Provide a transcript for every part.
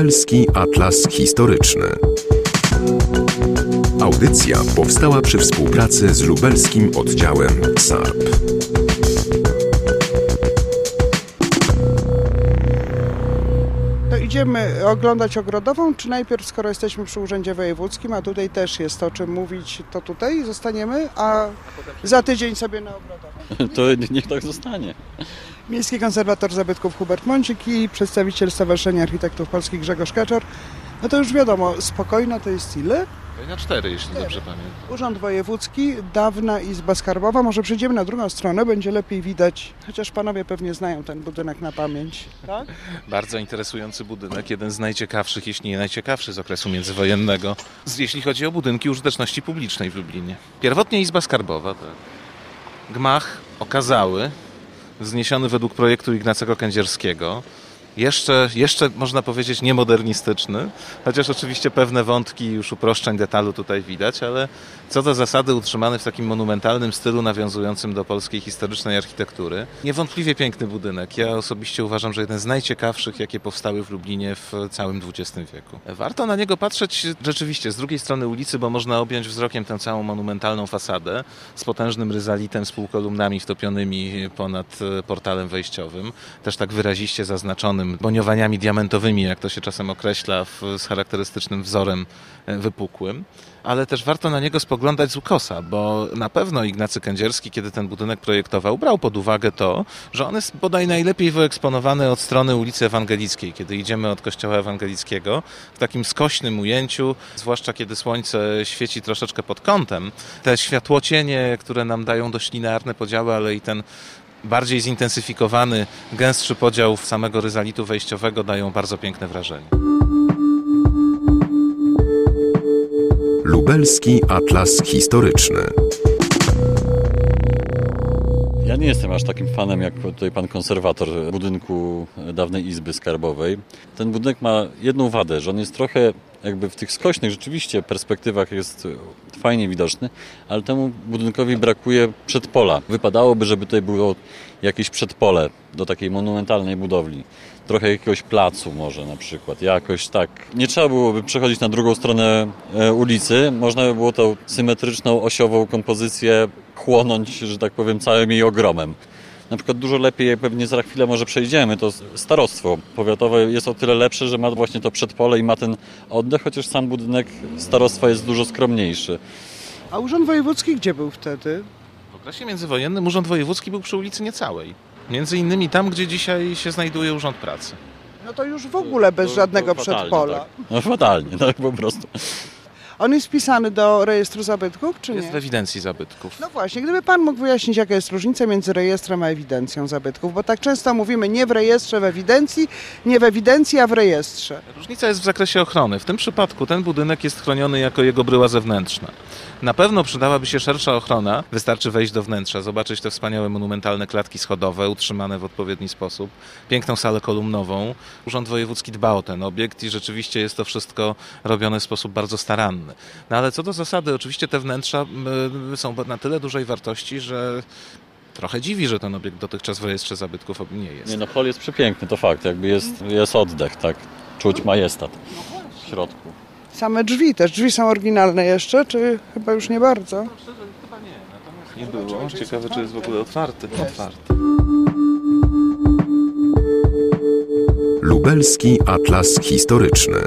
Lubelski Atlas Historyczny. Audycja powstała przy współpracy z lubelskim oddziałem SARP. To idziemy oglądać Ogrodową, czy najpierw, skoro jesteśmy przy Urzędzie Wojewódzkim, a tutaj też jest o czym mówić, to tutaj zostaniemy, a za tydzień sobie na Ogrodową? To niech tak zostanie. Miejski konserwator zabytków Hubert Mącik i przedstawiciel Stowarzyszenia Architektów Polskich Grzegorz Kaczor. No to już wiadomo, Spokojna to jest ile? Na 4, jeśli dobrze pamiętam. Urząd Wojewódzki, dawna Izba Skarbowa. Może przejdziemy na drugą stronę, będzie lepiej widać, chociaż panowie pewnie znają ten budynek na pamięć. Tak? Bardzo interesujący budynek, jeden z najciekawszych, jeśli nie najciekawszy z okresu międzywojennego, jeśli chodzi o budynki użyteczności publicznej w Lublinie. Pierwotnie Izba Skarbowa, tak. Gmach okazały, wzniesiony według projektu Ignacego Kędzierskiego. Jeszcze można powiedzieć niemodernistyczny, chociaż oczywiście pewne wątki już uproszczeń detalu tutaj widać, ale co do zasady utrzymany w takim monumentalnym stylu nawiązującym do polskiej historycznej architektury. Niewątpliwie piękny budynek. Ja osobiście uważam, że jeden z najciekawszych, jakie powstały w Lublinie w całym XX wieku. Warto na niego patrzeć rzeczywiście z drugiej strony ulicy, bo można objąć wzrokiem tę całą monumentalną fasadę z potężnym ryzalitem, z półkolumnami wtopionymi ponad portalem wejściowym, też tak wyraziście zaznaczonym boniowaniami diamentowymi, jak to się czasem określa, z charakterystycznym wzorem wypukłym. Ale też warto na niego spoglądać z ukosa, bo na pewno Ignacy Kędzierski, kiedy ten budynek projektował, brał pod uwagę to, że on jest bodaj najlepiej wyeksponowany od strony ulicy Ewangelickiej. Kiedy idziemy od kościoła ewangelickiego, w takim skośnym ujęciu, zwłaszcza kiedy słońce świeci troszeczkę pod kątem, te światłocienie, które nam dają dość linearne podziały, ale i ten bardziej zintensyfikowany, gęstszy podział samego ryzalitu wejściowego dają bardzo piękne wrażenie. Lubelski Atlas Historyczny. Ja nie jestem aż takim fanem jak tutaj pan konserwator budynku dawnej Izby Skarbowej. Ten budynek ma jedną wadę, że on jest trochę jakby w tych skośnych rzeczywiście perspektywach jest fajnie widoczny, ale temu budynkowi brakuje przedpola. Wypadałoby, żeby tutaj było jakieś przedpole do takiej monumentalnej budowli. Trochę jakiegoś placu może na przykład, jakoś tak. Nie trzeba byłoby przechodzić na drugą stronę ulicy, można by było tą symetryczną, osiową kompozycję chłonąć, że tak powiem, całym jej ogromem. Na przykład dużo lepiej, jak pewnie za chwilę może przejdziemy, to starostwo powiatowe jest o tyle lepsze, że ma właśnie to przedpole i ma ten oddech, chociaż sam budynek starostwa jest dużo skromniejszy. A Urząd Wojewódzki gdzie był wtedy? W okresie międzywojennym Urząd Wojewódzki był przy ulicy Niecałej. Między innymi tam, gdzie dzisiaj się znajduje Urząd Pracy. No to już w ogóle bez żadnego fatalnie, przedpola. Tak. No fatalnie, tak po prostu. On jest wpisany do rejestru zabytków, czy nie? Jest w ewidencji zabytków. No właśnie, gdyby pan mógł wyjaśnić, jaka jest różnica między rejestrem a ewidencją zabytków, bo tak często mówimy nie w rejestrze, w ewidencji, nie w ewidencji, a w rejestrze. Różnica jest w zakresie ochrony. W tym przypadku ten budynek jest chroniony jako jego bryła zewnętrzna. Na pewno przydałaby się szersza ochrona. Wystarczy wejść do wnętrza, zobaczyć te wspaniałe monumentalne klatki schodowe, utrzymane w odpowiedni sposób, piękną salę kolumnową. Urząd Wojewódzki dba o ten obiekt i rzeczywiście jest to wszystko robione w sposób bardzo staranny. No ale co do zasady, oczywiście te wnętrza są na tyle dużej wartości, że trochę dziwi, że ten obiekt dotychczas w rejestrze zabytków nie jest. Nie, no hol jest przepiękny, to fakt, jakby jest oddech, tak, czuć majestat w środku. Same drzwi, też drzwi są oryginalne jeszcze, czy chyba już nie bardzo? Chyba nie, natomiast nie było. Ciekawe, czy jest w ogóle otwarty. Otwarty. Lubelski Atlas Historyczny.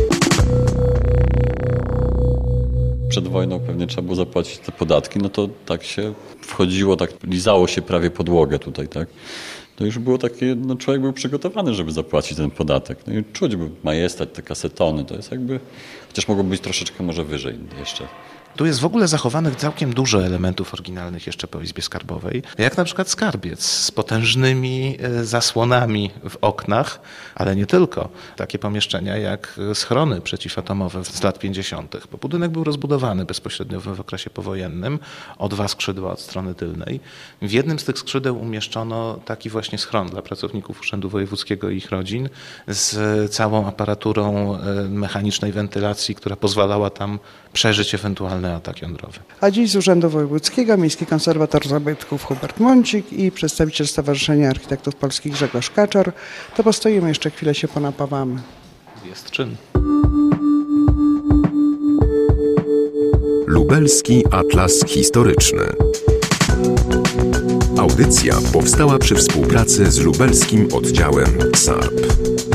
Przed wojną pewnie trzeba było zapłacić te podatki, no to tak się wchodziło, tak lizało się prawie podłogę tutaj, tak. To już było takie, no człowiek był przygotowany, żeby zapłacić ten podatek. No i czuć był majestat, te kasetony, to jest jakby, chociaż mogło być troszeczkę może wyżej jeszcze. Tu jest w ogóle zachowanych całkiem dużo elementów oryginalnych jeszcze po Izbie Skarbowej, jak na przykład skarbiec z potężnymi zasłonami w oknach, ale nie tylko. Takie pomieszczenia jak schrony przeciwatomowe z lat 50., bo budynek był rozbudowany bezpośrednio w okresie powojennym o 2 skrzydła od strony tylnej. W jednym z tych skrzydeł umieszczono taki właśnie schron dla pracowników Urzędu Wojewódzkiego i ich rodzin z całą aparaturą mechanicznej wentylacji, która pozwalała tam przeżyć ewentualny atak jądrowy. A dziś z Urzędu Wojewódzkiego Miejski Konserwator Zabytków Hubert Mącik i przedstawiciel Stowarzyszenia Architektów Polskich Grzegorz Kaczor. To postoimy jeszcze chwilę, się ponapawamy. jest czyn. Lubelski Atlas Historyczny. Audycja powstała przy współpracy z lubelskim oddziałem SARP.